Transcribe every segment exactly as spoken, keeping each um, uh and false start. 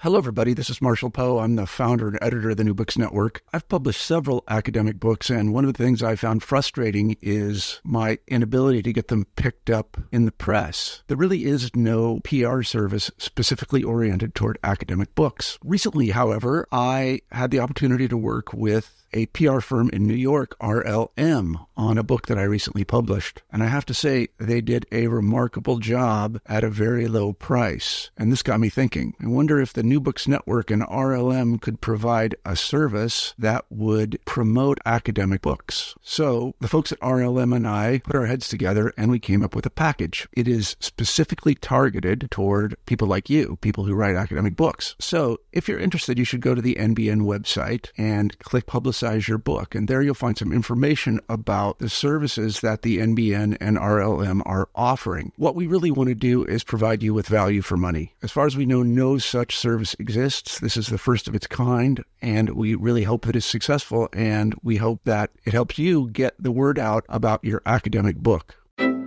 Hello, everybody. This is Marshall Poe. I'm the founder and editor of the New Books Network. I've published several academic books, and one of the things I found frustrating is my inability to get them picked up in the press. There really is no P R service specifically oriented toward academic books. Recently, however, I had the opportunity to work with a P R firm in New York, R L M, on a book that I recently published. And I have to say, they did a remarkable job at a very low price. And this got me thinking. I wonder if the New Books Network and R L M could provide a service that would promote academic books. So the folks at R L M and I put our heads together and we came up with a package. It is specifically targeted toward people like you, people who write academic books. So if you're interested, you should go to the N B N website and click Publicize Your Book. And there you'll find some information about the services that the N B N and R L M are offering. What we really want to do is provide you with value for money. As far as we know, no such service exists. This is the first of its kind, and we really hope that it's successful, and we hope that it helps you get the word out about your academic book.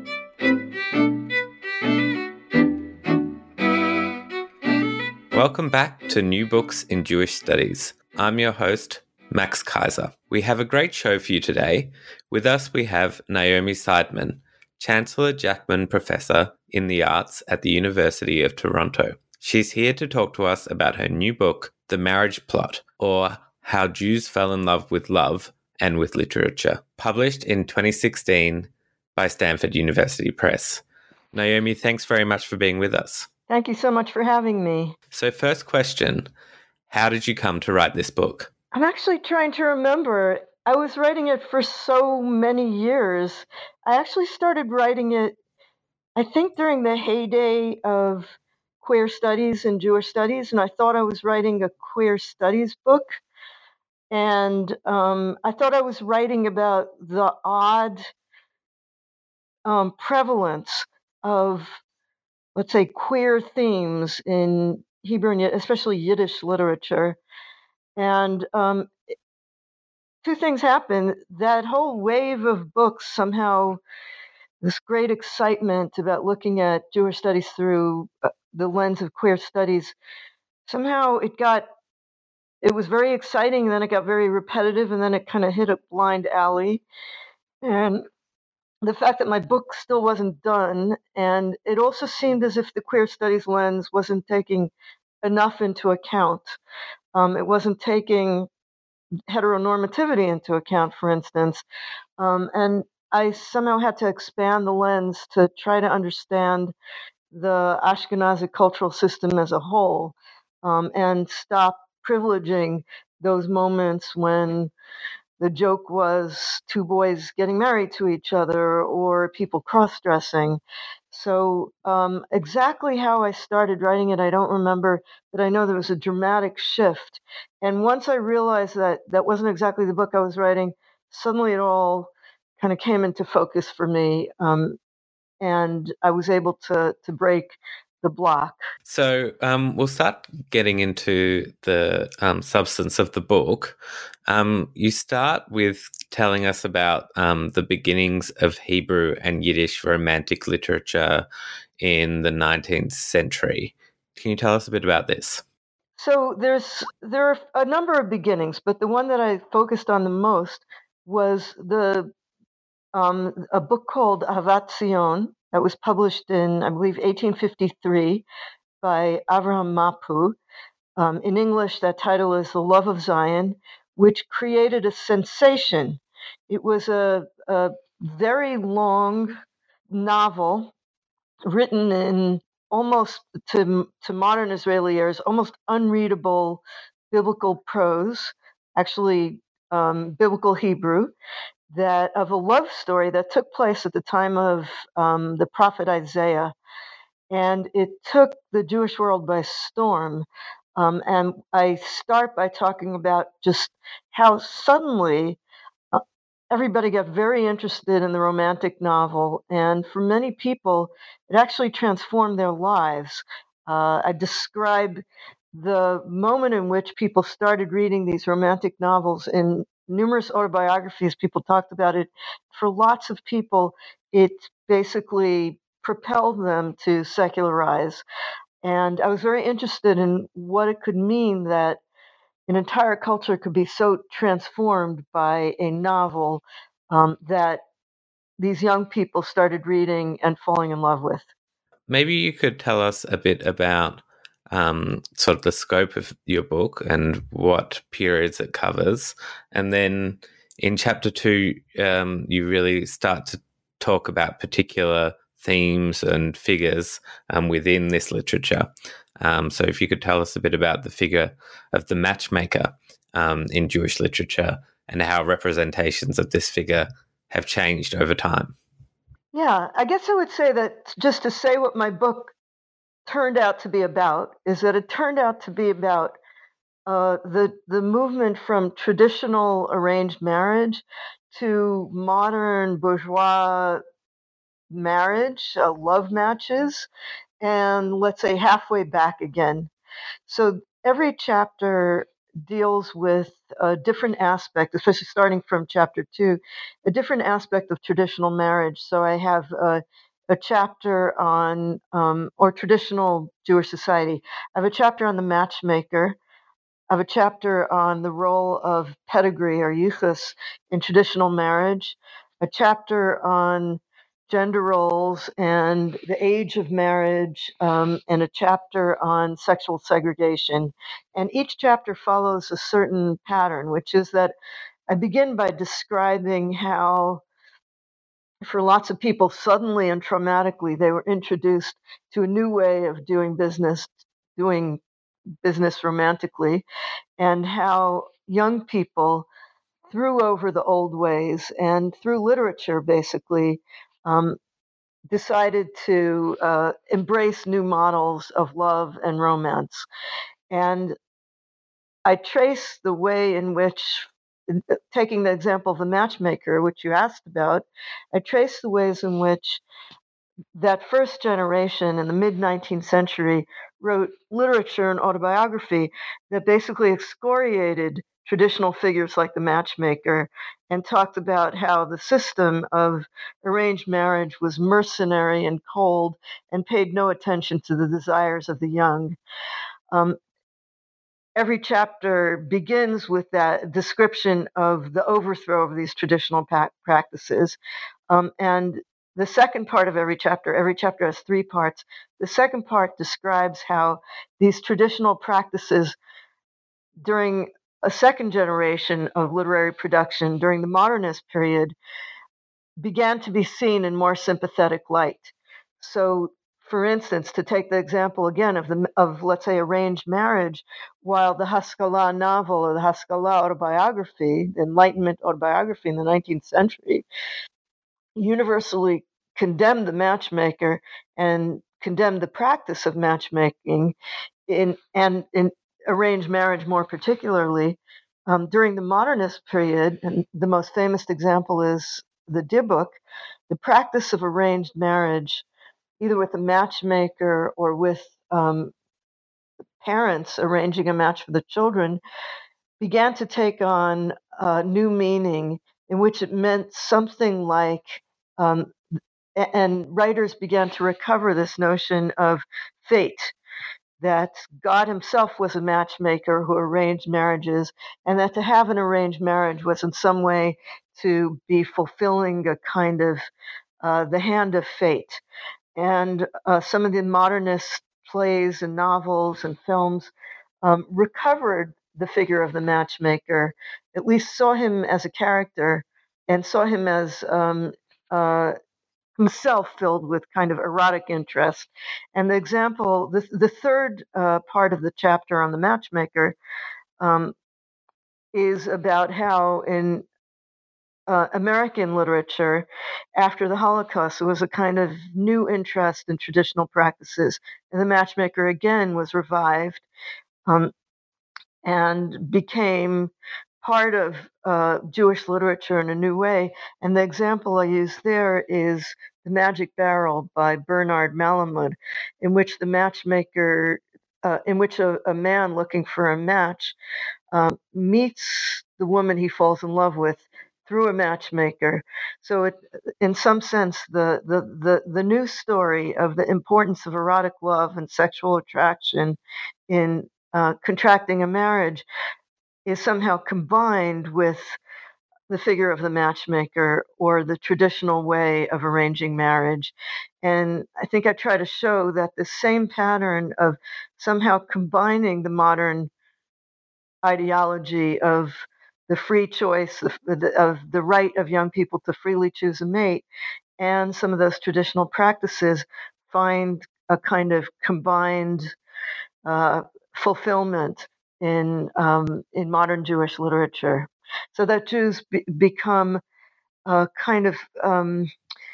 Welcome back to New Books in Jewish Studies. I'm your host, Max Kaiser. We have a great show for you today. With us, we have Naomi Seidman, Chancellor Jackman Professor in the Arts at the University of Toronto. She's here to talk to us about her new book, The Marriage Plot, or How Jews Fell in Love with Love and with Literature, published in twenty sixteen by Stanford University Press. Naomi, thanks very much for being with us. Thank you so much for having me. So first question, how did you come to write this book? I'm actually trying to remember. I was writing it for so many years. I actually started writing it, I think, during the heyday of queer studies and Jewish studies, and I thought I was writing a queer studies book. And um, I thought I was writing about the odd um, prevalence of, let's say, queer themes in Hebrew and especially Yiddish literature. And um, two things happened. That whole wave of books, somehow, this great excitement about looking at Jewish studies through uh, the lens of queer studies, somehow it got, it was very exciting, and then it got very repetitive, and then it kind of hit a blind alley. And the fact that my book still wasn't done, and it also seemed as if the queer studies lens wasn't taking enough into account. Um, it wasn't taking heteronormativity into account, for instance. Um, and I somehow had to expand the lens to try to understand the Ashkenazi cultural system as a whole, um, and stop privileging those moments when the joke was two boys getting married to each other or people cross-dressing. So um, exactly how I started writing it, I don't remember, but I know there was a dramatic shift. And once I realized that that wasn't exactly the book I was writing, suddenly it all kind of came into focus for me, um, and I was able to to break the block. So um, we'll start getting into the um, substance of the book. Um, you start with telling us about um, the beginnings of Hebrew and Yiddish romantic literature in the nineteenth century. Can you tell us a bit about this? So there's there are a number of beginnings, but the one that I focused on the most was the um, a book called Ahavat Zion that was published in, I believe, eighteen fifty-three by Avraham Mapu. Um, in English, that title is The Love of Zion, which created a sensation. It was a, a very long novel written in almost, to, to modern Israeli ears, almost unreadable biblical prose, actually um, biblical Hebrew, that of a love story that took place at the time of um, the prophet Isaiah. And it took the Jewish world by storm. Um, and I start by talking about just how suddenly uh, everybody got very interested in the romantic novel. And for many people, it actually transformed their lives. Uh, I describe the moment in which people started reading these romantic novels. In numerous autobiographies, people talked about it. For lots of people, it basically propelled them to secularize. And I was very interested in what it could mean that an entire culture could be so transformed by a novel um, that these young people started reading and falling in love with. Maybe you could tell us a bit about um, sort of the scope of your book and what periods it covers. And then in chapter two, um, you really start to talk about particular themes and figures um, within this literature. Um, so if you could tell us a bit about the figure of the matchmaker um, in Jewish literature and how representations of this figure have changed over time. Yeah, I guess I would say that just to say what my book turned out to be about is that it turned out to be about uh, the the movement from traditional arranged marriage to modern bourgeois marriage, uh, love matches, and let's say halfway back again. So every chapter deals with a different aspect, especially starting from chapter two, a different aspect of traditional marriage. So I have a, a chapter on, um, or traditional Jewish society. I have a chapter on the matchmaker. I have a chapter on the role of pedigree or yichus in traditional marriage, a chapter on gender roles and the age of marriage, um, and a chapter on sexual segregation. And each chapter follows a certain pattern, which is that I begin by describing how, for lots of people, suddenly and traumatically, they were introduced to a new way of doing business, doing business romantically, and how young people threw over the old ways and through literature basically um, decided to uh, embrace new models of love and romance. And I trace the way in which, taking the example of the matchmaker, which you asked about, I trace the ways in which that first generation in the mid nineteenth century wrote literature and autobiography that basically excoriated traditional figures like the matchmaker and talked about how the system of arranged marriage was mercenary and cold and paid no attention to the desires of the young. Um, every chapter begins with that description of the overthrow of these traditional pa- practices. Um, and the second part of every chapter, every chapter has three parts. The second part describes how these traditional practices during a second generation of literary production, during the modernist period, began to be seen in more sympathetic light. So, for instance, to take the example again of the of let's say arranged marriage, while the Haskalah novel or the Haskalah autobiography, the Enlightenment autobiography in the nineteenth century, universally condemned the matchmaker and condemned the practice of matchmaking in and in arranged marriage more particularly. Um, during the modernist period, and the most famous example is the Dybbuk, the practice of arranged marriage, either with a matchmaker or with um, parents arranging a match for the children, began to take on a new meaning in which it meant something like, um, and writers began to recover this notion of fate, that God himself was a matchmaker who arranged marriages, and that to have an arranged marriage was in some way to be fulfilling a kind of uh, the hand of fate. And uh, some of the modernist plays and novels and films um, recovered the figure of the matchmaker, at least saw him as a character and saw him as um, uh, himself filled with kind of erotic interest. And the example, the, the third uh, part of the chapter on the matchmaker um, is about how in uh, American literature, after the Holocaust, there was a kind of new interest in traditional practices. And the matchmaker again was revived um, and became part of uh, Jewish literature in a new way. And the example I use there is The Magic Barrel by Bernard Malamud, in which the matchmaker, uh, in which a, a man looking for a match um, meets the woman he falls in love with through a matchmaker. So, it, in some sense, the, the, the, the new story of the importance of erotic love and sexual attraction in uh, contracting a marriage is somehow combined with the figure of the matchmaker or the traditional way of arranging marriage. And I think I try to show that the same pattern of somehow combining the modern ideology of the free choice of the, of the right of young people to freely choose a mate and some of those traditional practices find a kind of combined uh, fulfillment in um, in modern Jewish literature, so that Jews be- become a kind of um,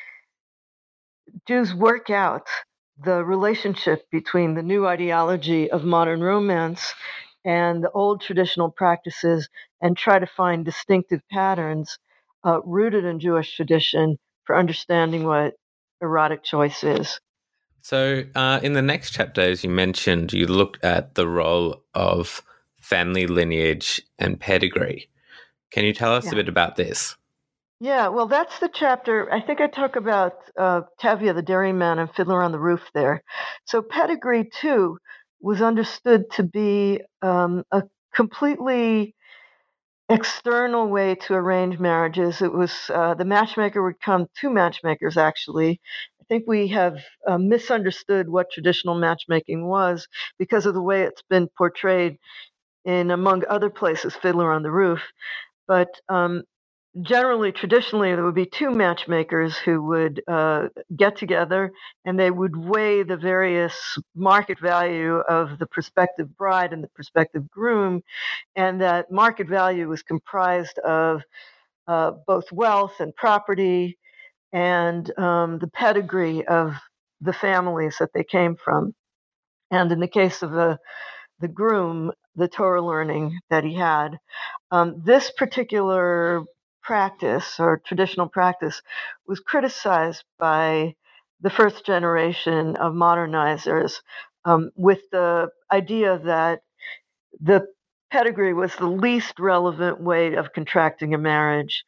Jews work out the relationship between the new ideology of modern romance and the old traditional practices, and try to find distinctive patterns uh, rooted in Jewish tradition for understanding what erotic choice is. So, uh, in the next chapter, as you mentioned, you looked at the role of family lineage and pedigree. Can you tell us Yeah. a bit about this? Yeah, well, that's the chapter. I think I talk about uh, Tevye, the dairyman, and Fiddler on the Roof there. So, pedigree, too, was understood to be um, a completely external way to arrange marriages. It was uh, the matchmaker would come, two matchmakers, actually. I think we have uh, misunderstood what traditional matchmaking was because of the way it's been portrayed in, among other places, Fiddler on the Roof. But um, generally, traditionally, there would be two matchmakers who would uh, get together and they would weigh the various market value of the prospective bride and the prospective groom. And that market value was comprised of uh, both wealth and property and um, the pedigree of the families that they came from. And in the case of the, the groom, the Torah learning that he had. Um, this particular practice or traditional practice was criticized by the first generation of modernizers um, with the idea that the pedigree was the least relevant way of contracting a marriage.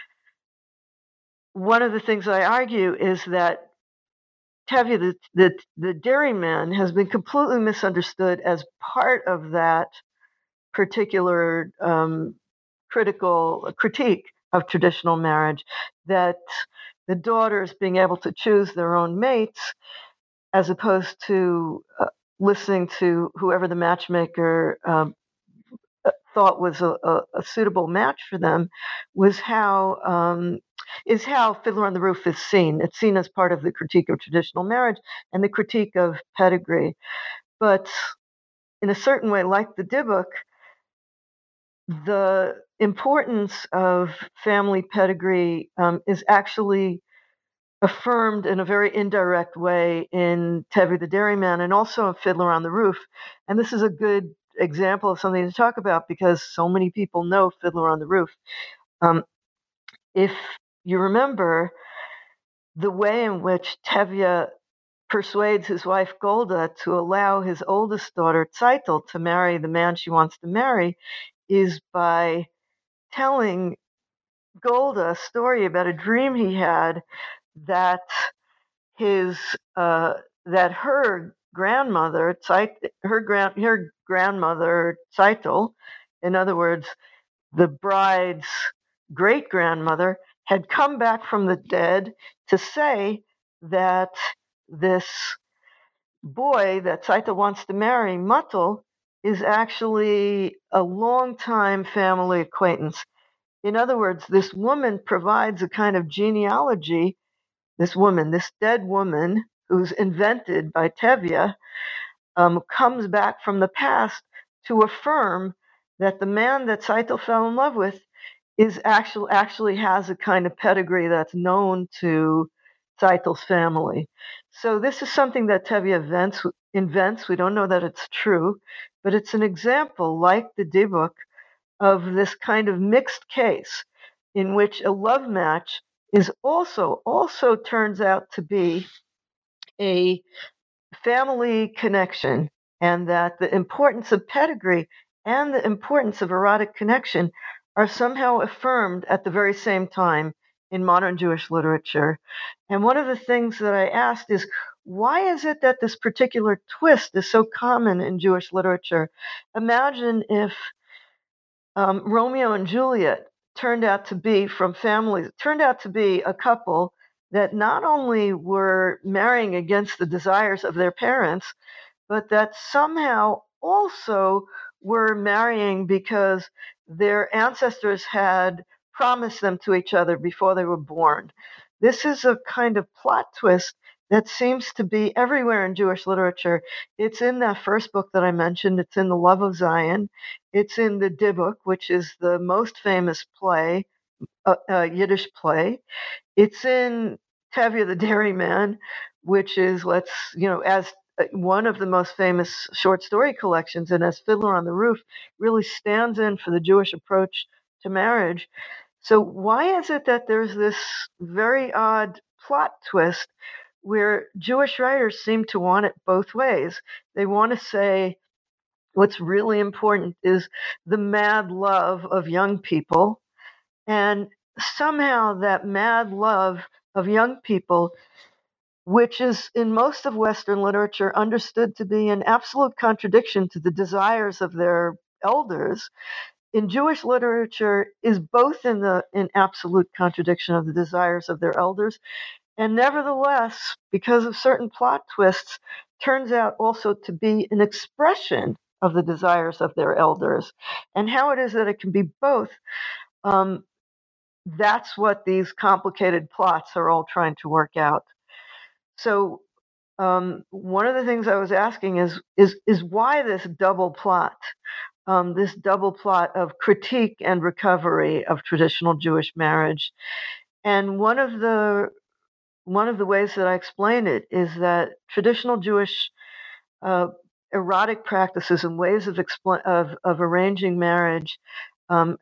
One of the things I argue is that Tevye, the, the, the dairyman, has been completely misunderstood as part of that particular um, critical critique of traditional marriage, that the daughters being able to choose their own mates as opposed to uh, listening to whoever the matchmaker um, thought was a, a, a suitable match for them was how um, is how Fiddler on the Roof is seen. It's seen as part of the critique of traditional marriage and the critique of pedigree. But in a certain way, like the Dybbuk, the importance of family pedigree um, is actually affirmed in a very indirect way in Tevye the Dairyman and also in Fiddler on the Roof. And this is a good example of something to talk about because so many people know Fiddler on the Roof. Um, if you remember, the way in which Tevye persuades his wife Golda to allow his oldest daughter Tzeitel to marry the man she wants to marry is by telling Golda a story about a dream he had that his uh, that her grandmother, her grand her grandmother Tzeitel, in other words, the bride's great grandmother, had come back from the dead to say that this boy that Tzeitel wants to marry, Muttel, is actually a longtime family acquaintance. In other words, this woman provides a kind of genealogy. This woman, this dead woman who's invented by Tevye, um, comes back from the past to affirm that the man that Tzeitel fell in love with is actually actually has a kind of pedigree that's known to Tzeitel's family. So this is something that Tevye invents, invents. We don't know that it's true, but it's an example, like the Dybbuk, of this kind of mixed case in which a love match is also also turns out to be a family connection, and that the importance of pedigree and the importance of erotic connection are somehow affirmed at the very same time in modern Jewish literature. And one of the things that I asked is, why is it that this particular twist is so common in Jewish literature? Imagine if um, Romeo and Juliet turned out to be from families, turned out to be a couple that not only were marrying against the desires of their parents, but that somehow also were marrying because their ancestors had promised them to each other before they were born. This is a kind of plot twist that seems to be everywhere in Jewish literature. It's in that first book that I mentioned. It's in The Love of Zion. It's in the Dybbuk, which is the most famous play, uh, uh, Yiddish play. It's in Tevye the Dairyman, which is, let's, you know, as one of the most famous short story collections, and as Fiddler on the Roof really stands in for the Jewish approach to marriage. So why is it that there's this very odd plot twist where Jewish writers seem to want it both ways? They want to say what's really important is the mad love of young people, and somehow that mad love of young people, which is in most of Western literature understood to be an absolute contradiction to the desires of their elders, in Jewish literature is both in the in absolute contradiction of the desires of their elders, and nevertheless, because of certain plot twists, turns out also to be an expression of the desires of their elders. And how it is that it can be both, um, that's what these complicated plots are all trying to work out. So um, one of the things I was asking is is is why this double plot, um, this double plot of critique and recovery of traditional Jewish marriage. And one of the one of the ways that I explain it is that traditional Jewish uh, erotic practices and ways of expl- of, of arranging marriage um,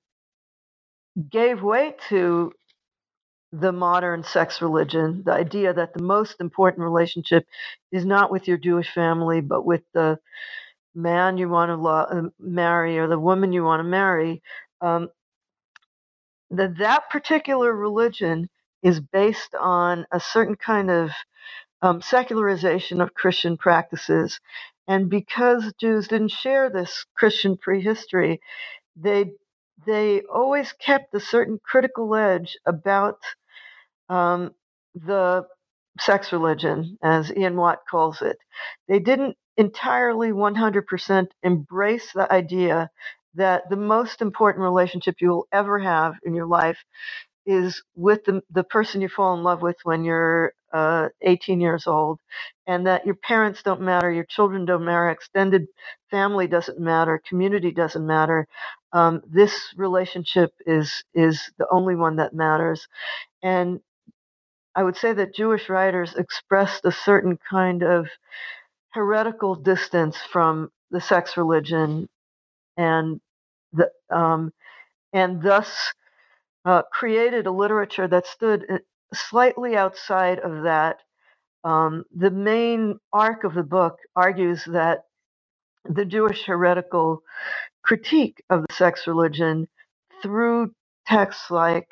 gave way to the modern sex religion, the idea that the most important relationship is not with your Jewish family, but with the man you want to lo- marry or the woman you want to marry. Um, that that particular religion is based on a certain kind of um, secularization of Christian practices. And because Jews didn't share this Christian prehistory, they they always kept a certain critical edge about um, the sex religion, as Ian Watt calls it. They didn't entirely one hundred percent embrace the idea that the most important relationship you will ever have in your life is with the, the person you fall in love with when you're uh, eighteen years old, and that your parents don't matter, your children don't matter, extended family doesn't matter, community doesn't matter. Um, this relationship is is the only one that matters. And I would say that Jewish writers expressed a certain kind of heretical distance from the sex religion, and the um, and thus uh, created a literature that stood slightly outside of that. Um, the main arc of the book argues that the Jewish heretical critique of the sex religion through texts like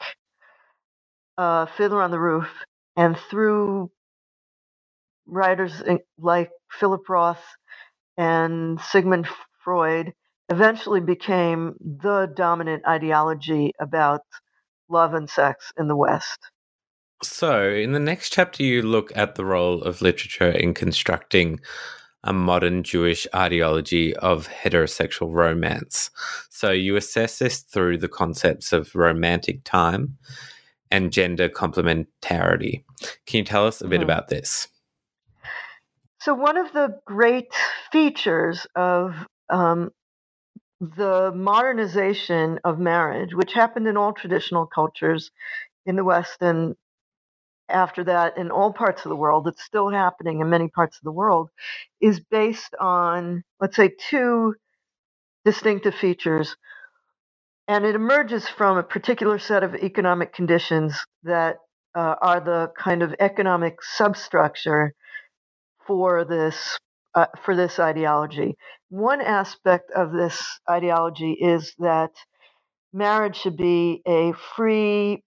uh, Fiddler on the Roof and through writers like Philip Roth and Sigmund Freud eventually became the dominant ideology about love and sex in the West. So, in the next chapter, you look at the role of literature in constructing a modern Jewish ideology of heterosexual romance. So, you assess this through the concepts of romantic time and gender complementarity. Can you tell us a bit mm-hmm. about this? So, one of the great features of um, the modernization of marriage, which happened in all traditional cultures in the West and after that in all parts of the world, it's still happening in many parts of the world, is based on, let's say, two distinctive features. And it emerges from a particular set of economic conditions that uh, are the kind of economic substructure for this uh, for this ideology. One aspect of this ideology is that marriage should be a free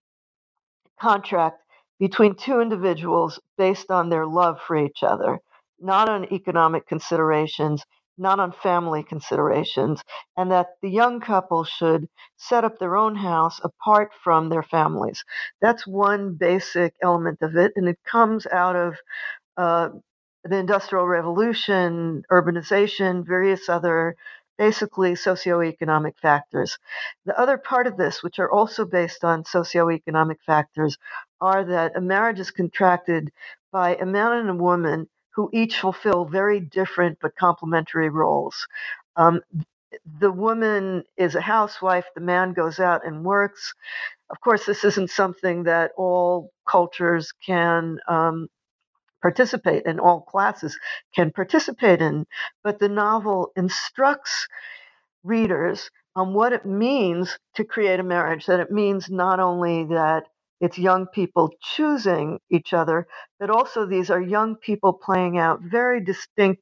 contract between two individuals based on their love for each other, not on economic considerations, not on family considerations, and that the young couple should set up their own house apart from their families. That's one basic element of it, and it comes out of uh, the Industrial Revolution, urbanization, various other basically socioeconomic factors. The other part of this, which are also based on socioeconomic factors, are that a marriage is contracted by a man and a woman who each fulfill very different but complementary roles. Um, the woman is a housewife, the man goes out and works. Of course, this isn't something that all cultures can um, participate in, all classes can participate in, but the novel instructs readers on what it means to create a marriage, that it means not only that it's young people choosing each other, but also these are young people playing out very distinct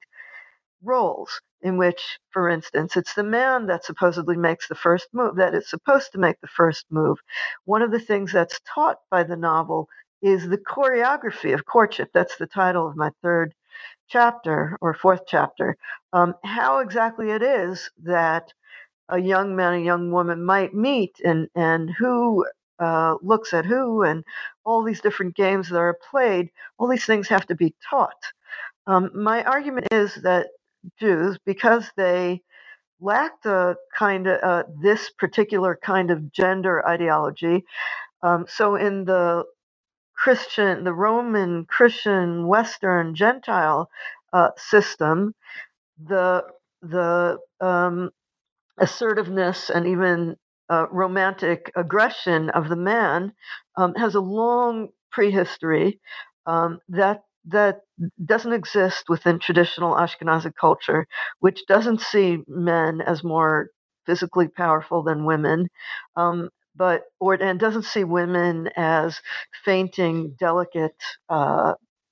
roles in which, for instance, it's the man that supposedly makes the first move, that is supposed to make the first move. One of the things that's taught by the novel is the choreography of courtship. That's the title of my third chapter or fourth chapter. Um, how exactly it is that a young man, a young woman might meet, and, and who uh, looks at who, and all these different games that are played, all these things have to be taught. Um, my argument is that Jews, because they lacked a kind of uh, this particular kind of gender ideology, um, so in the Christian, the Roman Christian Western Gentile uh, system, the the um, assertiveness and even uh, romantic aggression of the man um, has a long prehistory um, that that doesn't exist within traditional Ashkenazi culture, which doesn't see men as more physically powerful than women, um, but or and doesn't see women as fainting, delicate, uh,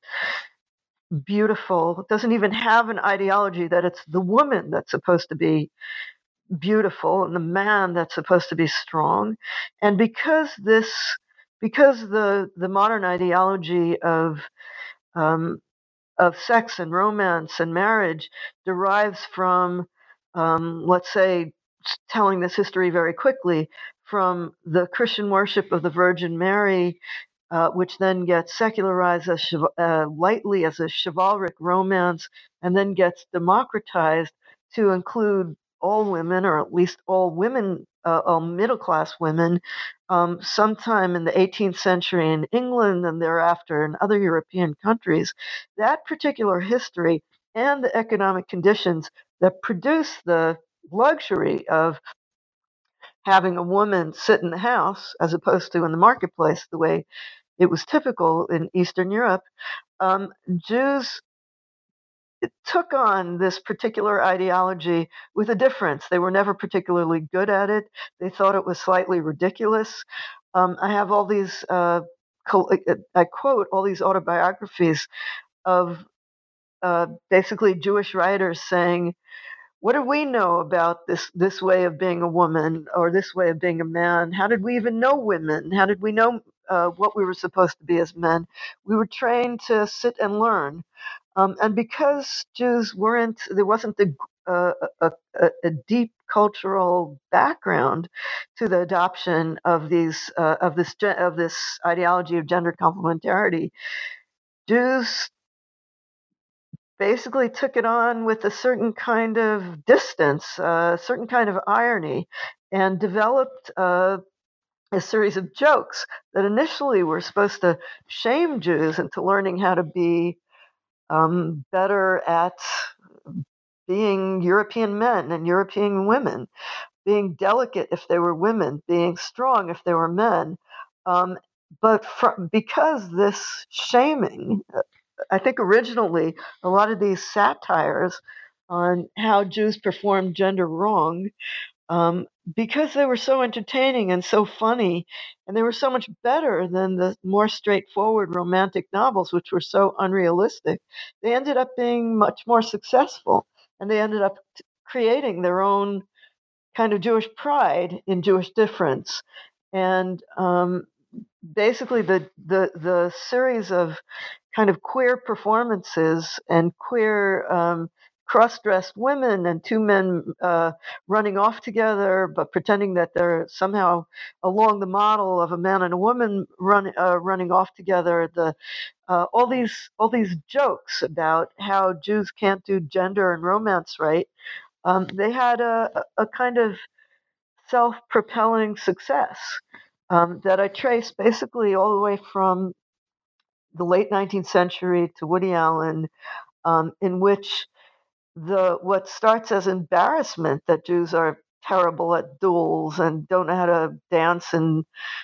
beautiful. Doesn't even have an ideology that it's the woman that's supposed to be beautiful and the man that's supposed to be strong. And because this because the the modern ideology of um, of sex and romance and marriage derives from um, let's say, telling this history very quickly, from the Christian worship of the Virgin Mary, uh, which then gets secularized as uh, lightly as a chivalric romance, and then gets democratized to include all women, or at least all women, uh, all middle class women, um, sometime in the eighteenth century in England and thereafter in other European countries. That particular history and the economic conditions that produce the luxury of having a woman sit in the house as opposed to in the marketplace, the way it was typical in Eastern Europe, um, Jews took on this particular ideology with a difference. They were never particularly good at it. They thought it was slightly ridiculous. Um, I have all these, uh, I quote all these autobiographies of uh, basically Jewish writers saying, what do we know about this this way of being a woman or this way of being a man? How did we even know women? How did we know uh, what we were supposed to be as men? We were trained to sit and learn, um, and because Jews weren't, there wasn't the, uh, a, a, a deep cultural background to the adoption of these uh, of this of this ideology of gender complementarity. Jews basically took it on with a certain kind of distance, a certain kind of irony, and developed uh, a series of jokes that initially were supposed to shame Jews into learning how to be um, better at being European men and European women, being delicate if they were women, being strong if they were men. Um, but from, because this shaming, I think originally a lot of these satires on how Jews performed gender wrong, um, because they were so entertaining and so funny, and they were so much better than the more straightforward romantic novels, which were so unrealistic, they ended up being much more successful, and they ended up t- creating their own kind of Jewish pride in Jewish difference. And um, basically, the, the, the series of kind of queer performances and queer um, cross-dressed women and two men uh, running off together, but pretending that they're somehow along the model of a man and a woman run, uh, running off together. The uh, all these all these jokes about how Jews can't do gender and romance right. Um, they had a, a kind of self-propelling success um, that I trace basically all the way from the late nineteenth century to Woody Allen, um, in which the what starts as embarrassment that Jews are terrible at duels and don't know how to dance in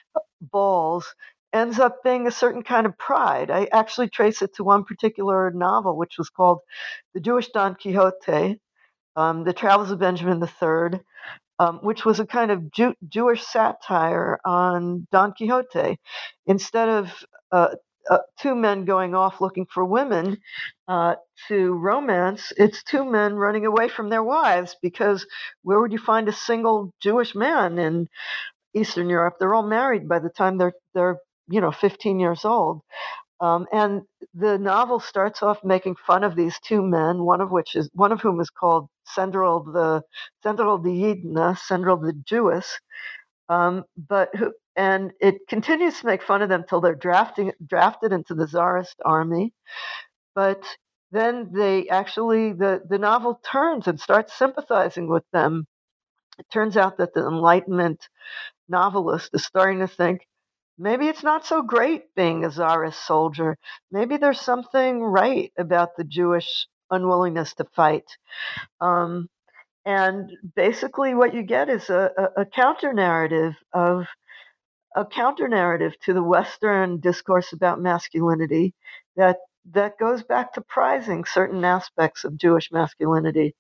balls ends up being a certain kind of pride. I actually trace it to one particular novel, which was called The Jewish Don Quixote, um, The Travels of Benjamin the Third, um, which was a kind of Jew- Jewish satire on Don Quixote. Instead of uh, uh, two men going off looking for women uh, to romance, it's two men running away from their wives, because where would you find a single Jewish man in Eastern Europe? They're all married by the time they're they're you know fifteen years old. Um, and the novel starts off making fun of these two men, one of which is one of whom is called Sendril the Sendril the Yidna, Sendril the Jewess. Um, but who, and it continues to make fun of them till they're drafting drafted into the Tsarist army. But then they actually the the novel turns and starts sympathizing with them. It turns out that the Enlightenment novelist is starting to think, maybe it's not so great being a Tsarist soldier. Maybe there's something right about the Jewish unwillingness to fight. Um, and basically, what you get is a, a, a counter narrative of a counter narrative to the Western discourse about masculinity that that goes back to prizing certain aspects of Jewish masculinity.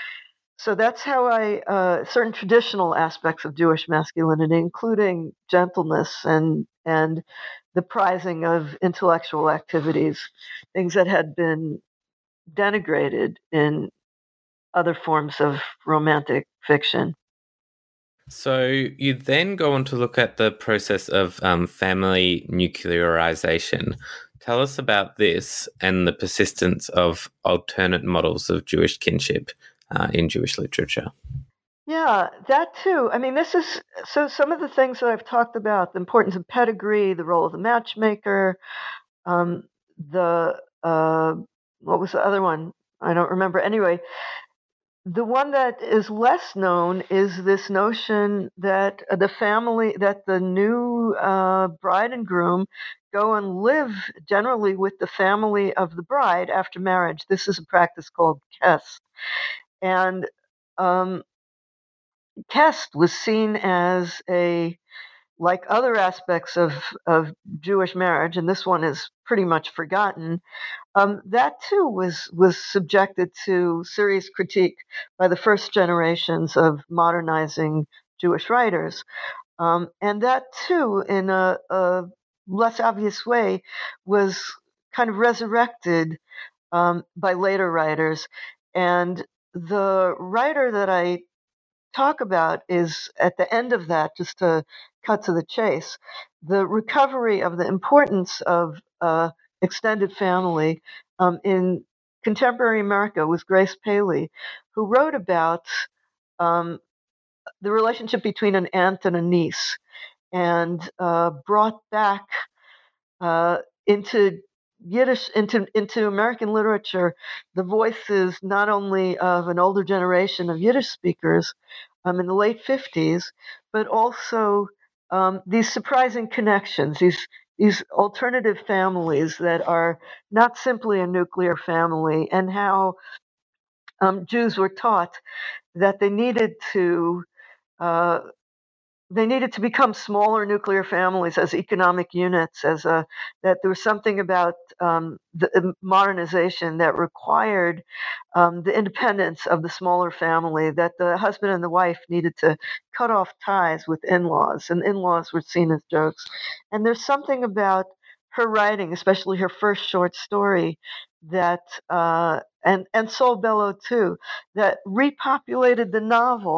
So that's how I, uh, certain traditional aspects of Jewish masculinity, including gentleness and and the prizing of intellectual activities, things that had been denigrated in other forms of romantic fiction. So you then go on to look at the process of um, family nuclearization. Tell us about this and the persistence of alternate models of Jewish kinship uh, in Jewish literature. Yeah, that too. I mean, this is so some of the things that I've talked about, the importance of pedigree, the role of the matchmaker, um, the, uh, what was the other one? I don't remember. Anyway, the one that is less known is this notion that the family, that the new uh, bride and groom go and live generally with the family of the bride after marriage. This is a practice called Kest. And um, Kest was seen as a, like other aspects of, of Jewish marriage, and this one is pretty much forgotten, um, that too was was subjected to serious critique by the first generations of modernizing Jewish writers, um, and that too, in a, a less obvious way, was kind of resurrected um, by later writers. And the writer that I talk about is at the end of that, just to cut to the chase, the recovery of the importance of uh, extended family um, in contemporary America was Grace Paley, who wrote about um, the relationship between an aunt and a niece, and uh, brought back uh, into Yiddish, into into American literature, the voices not only of an older generation of Yiddish speakers um, in the late fifties, but also um, these surprising connections, these these alternative families that are not simply a nuclear family, and how um, Jews were taught that they needed to uh, they needed to become smaller nuclear families as economic units, as a that there was something about um, the modernization that required um, the independence of the smaller family, that the husband and the wife needed to cut off ties with in-laws, and in-laws were seen as jokes. And there's something about her writing, especially her first short story, that uh, and and Sol Bello too, that repopulated the novel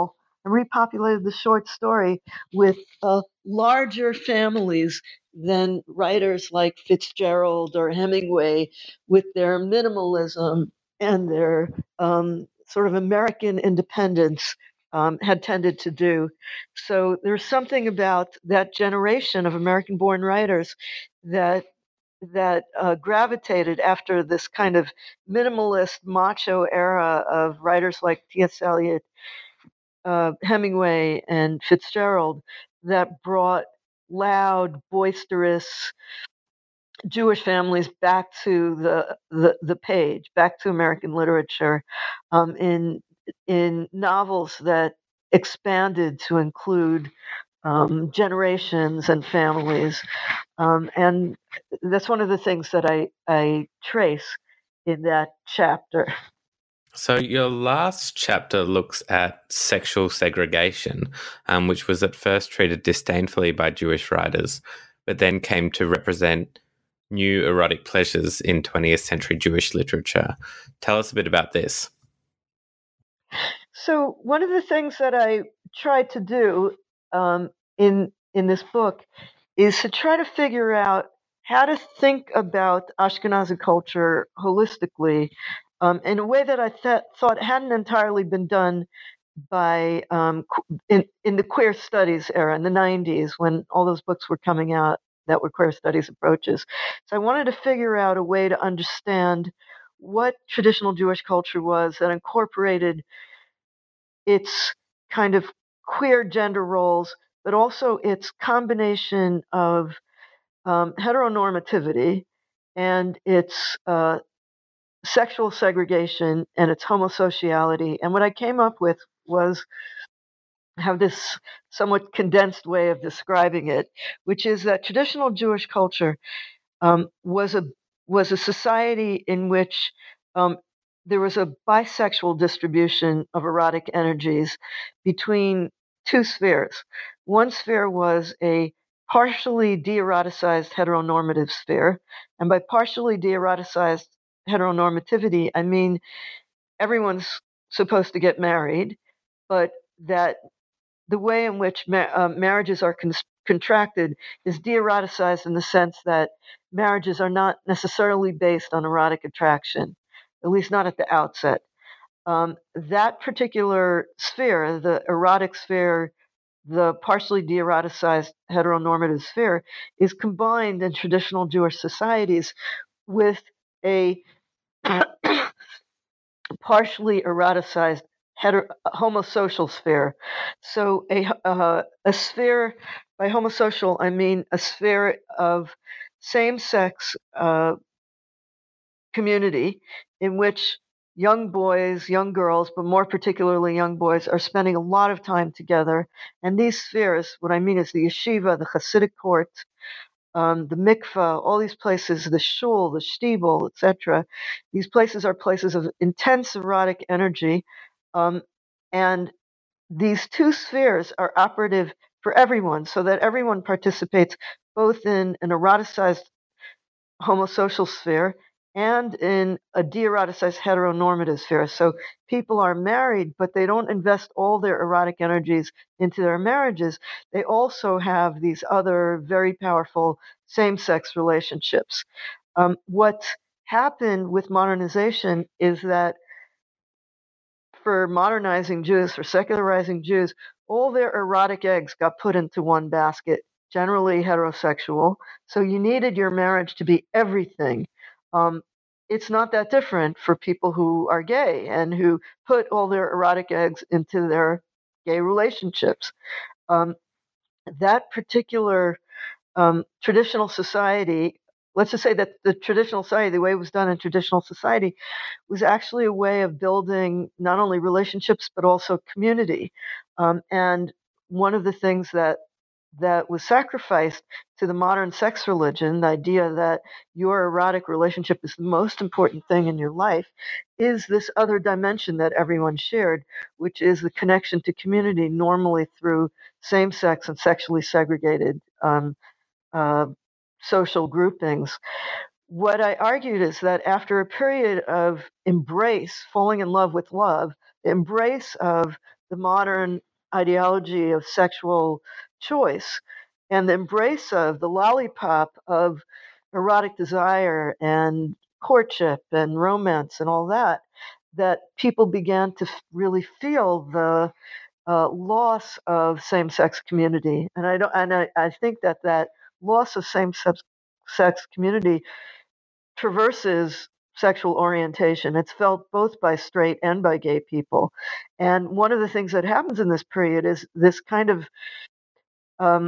and repopulated the short story with uh, larger families than writers like Fitzgerald or Hemingway, with their minimalism and their um, sort of American independence, um, had tended to do. So there's something about that generation of American-born writers that that uh, gravitated after this kind of minimalist macho era of writers like T S. Eliot, uh, Hemingway, and Fitzgerald, that brought loud, boisterous Jewish families back to the the, the page, back to American literature, um, in in novels that expanded to include um, generations and families. Um, and that's one of the things that I, I trace in that chapter. So your last chapter looks at sexual segregation, um, which was at first treated disdainfully by Jewish writers, but then came to represent new erotic pleasures in twentieth century Jewish literature. Tell us a bit about this. So one of the things that I tried to do um, in in this book is to try to figure out how to think about Ashkenazi culture holistically, um, in a way that I th- thought hadn't entirely been done by um, in in the queer studies era in the nineties, when all those books were coming out that were queer studies approaches. So I wanted to figure out a way to understand what traditional Jewish culture was that incorporated its kind of queer gender roles, but also its combination of um, heteronormativity and its uh, sexual segregation and its homosociality. And what I came up with was have this somewhat condensed way of describing it, which is that traditional Jewish culture um, was a was a society in which um, there was a bisexual distribution of erotic energies between two spheres. One sphere was a partially de-eroticized heteronormative sphere, and by partially de-eroticized heteronormativity, I mean everyone's supposed to get married, but that the way in which ma- uh, marriages are con- contracted is de-eroticized in the sense that marriages are not necessarily based on erotic attraction, at least not at the outset. Um, that particular sphere, the erotic sphere, the partially de-eroticized heteronormative sphere, is combined in traditional Jewish societies with a partially eroticized heter- homosocial sphere. So a uh, a sphere, by homosocial I mean a sphere of same-sex uh, community in which young boys, young girls, but more particularly young boys, are spending a lot of time together. And these spheres, what I mean is the yeshiva, the Hasidic court, um, the mikveh, all these places, the shul, the shtibel, et cetera. These places are places of intense erotic energy, um, and these two spheres are operative for everyone, so that everyone participates both in an eroticized homosocial sphere and in a de-eroticized heteronormative sphere. So people are married, but they don't invest all their erotic energies into their marriages. They also have these other very powerful same-sex relationships. Um, what happened with modernization is that for modernizing Jews, for secularizing Jews, all their erotic eggs got put into one basket, generally heterosexual. So you needed your marriage to be everything. Um, it's not that different for people who are gay and who put all their erotic eggs into their gay relationships. Um, that particular um, traditional society, let's just say that the traditional society, the way it was done in traditional society, was actually a way of building not only relationships but also community. Um, and one of the things that that was sacrificed to the modern sex religion, the idea that your erotic relationship is the most important thing in your life, is this other dimension that everyone shared, which is the connection to community, normally through same-sex and sexually segregated um, uh, social groupings. What I argued is that after a period of embrace, falling in love with love, the embrace of the modern ideology of sexual choice and the embrace of the lollipop of erotic desire and courtship and romance and all that, that people began to really feel the uh, loss of same-sex community. And I don't, and I, I think that that loss of same-sex sex community traverses sexual orientation. It's felt both by straight and by gay people. And one of the things that happens in this period is this kind of um,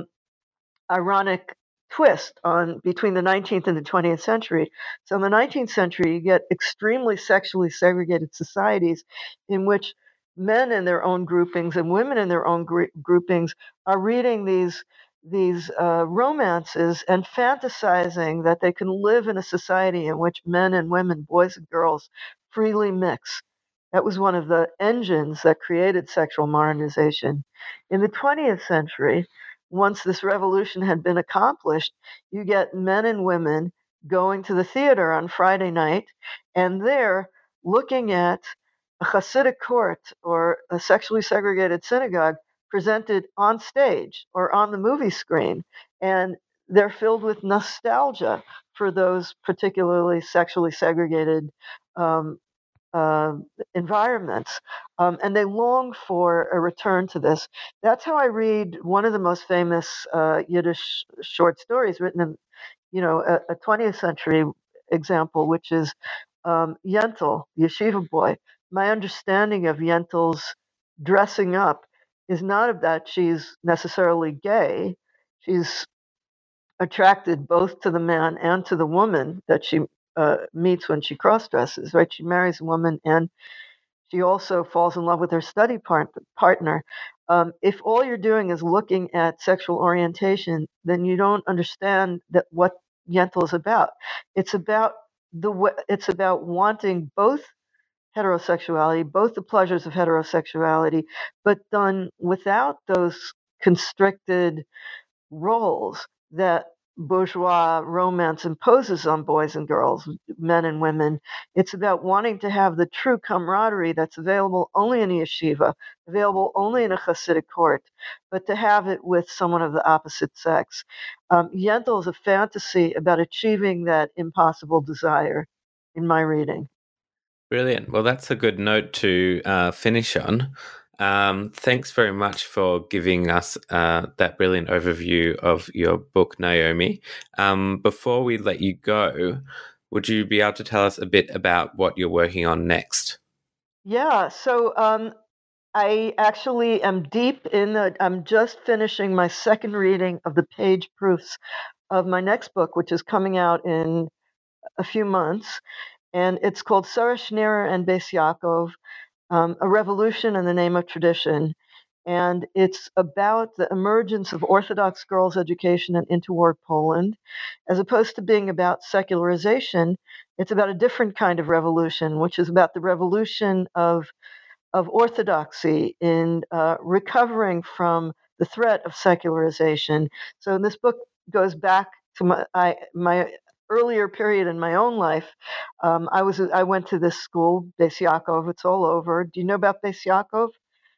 ironic twist on between the nineteenth and the twentieth century. So in the nineteenth century, you get extremely sexually segregated societies in which men in their own groupings and women in their own gr- groupings are reading these these uh, romances and fantasizing that they can live in a society in which men and women, boys and girls, freely mix. That was one of the engines that created sexual modernization. In the twentieth century, once this revolution had been accomplished, you get men and women going to the theater on Friday night, and there looking at a Hasidic court or a sexually segregated synagogue presented on stage or on the movie screen. And they're filled with nostalgia for those particularly sexually segregated um, uh, environments, um, and they long for a return to this. That's how I read one of the most famous uh, Yiddish short stories written in, you know, a, a twentieth century example, which is um, Yentl, the yeshiva boy. My understanding of Yentl's dressing up is not that she's necessarily gay. She's attracted both to the man and to the woman that she uh, meets when she cross dresses, right? She marries a woman and she also falls in love with her study part- partner. Um, if all you're doing is looking at sexual orientation, then you don't understand that what Yentl is about. It's about the w- it's about wanting both heterosexuality, both the pleasures of heterosexuality, but done without those constricted roles that bourgeois romance imposes on boys and girls, men and women. It's about wanting to have the true camaraderie that's available only in a yeshiva, available only in a Hasidic court, but to have it with someone of the opposite sex. Um, Yentl is a fantasy about achieving that impossible desire, in my reading. Brilliant. Well, that's a good note to uh, finish on. Um, thanks very much for giving us uh, that brilliant overview of your book, Naomi. Um, before we let you go, would you be able to tell us a bit about what you're working on next? Yeah, so um, I actually am deep in the, I'm just finishing my second reading of the page proofs of my next book, which is coming out in a few months. And it's called Sarah Schneerer and Beis Yaakov, um, A Revolution in the Name of Tradition. And it's about the emergence of Orthodox girls' education in interwar Poland. As opposed to being about secularization, it's about a different kind of revolution, which is about the revolution of, of orthodoxy in uh, recovering from the threat of secularization. So this book goes back to my, I, my earlier period in my own life. Um, I was I went to this school, Beis Yaakov. It's all over. Do you know about Beis Yaakov,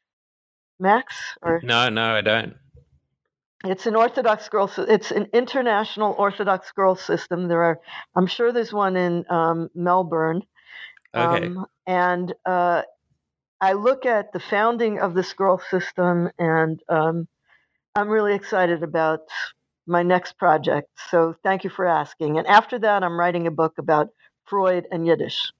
Max? Or No, no, I don't. it's an Orthodox girls. It's an international Orthodox girls system. There are, I'm sure there's one in um, Melbourne, Okay. um, and uh, I look at the founding of this girl system, and um, I'm really excited about my next project. So thank you for asking. And after that, I'm writing a book about Freud and Yiddish.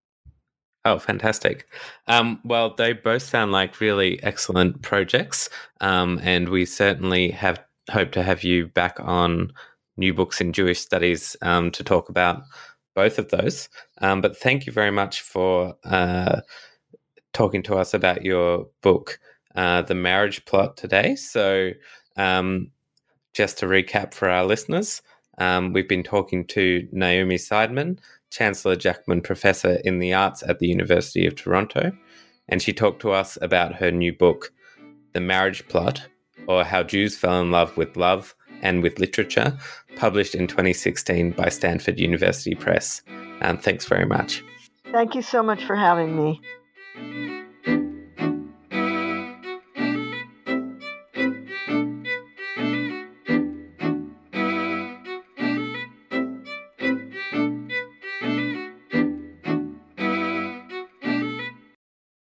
Oh, fantastic. Um, well, they both sound like really excellent projects, um, and we certainly have hope to have you back on New Books in Jewish Studies um, to talk about both of those. Um, but thank you very much for uh, talking to us about your book, uh, The Marriage Plot, today. So um, just to recap for our listeners, um, we've been talking to Naomi Seidman, Chancellor Jackman Professor in the Arts at the University of Toronto, and she talked to us about her new book, The Marriage Plot, or How Jews Fell in Love with Love and with Literature, published in twenty sixteen by Stanford University Press. And thanks very much. Thank you so much for having me.